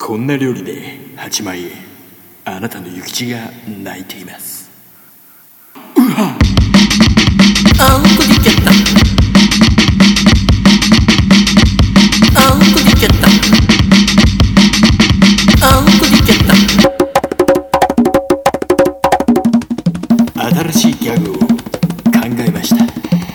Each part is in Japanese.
こんな料理で8万円。あなたの諭吉が泣いています。うわっ、 あんこ出ちゃった。あんこ出ちゃった。あんこ出ちゃった。 新しいギャグを考えました。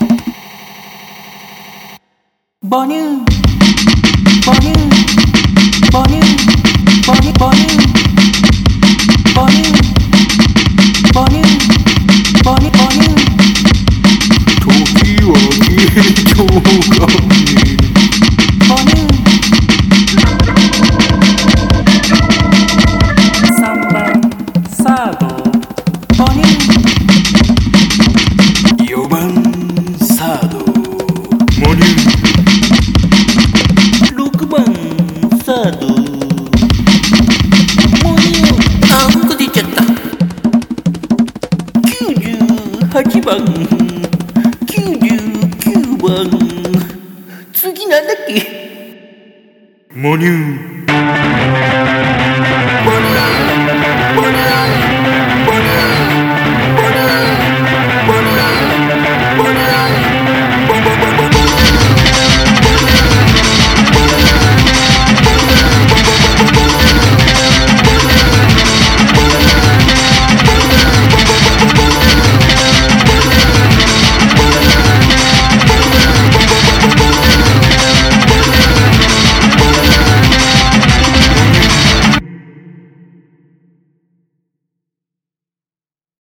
ボニューボニューボニューボニューボニューボニューボニューボニューボニュー時は消えちゃうかね。 ボニュー3番サードボニュー 4番サードモニュー。 6番サードモニュー。あんこ出ちゃった。98番99番次なんだっけ。 モニュー。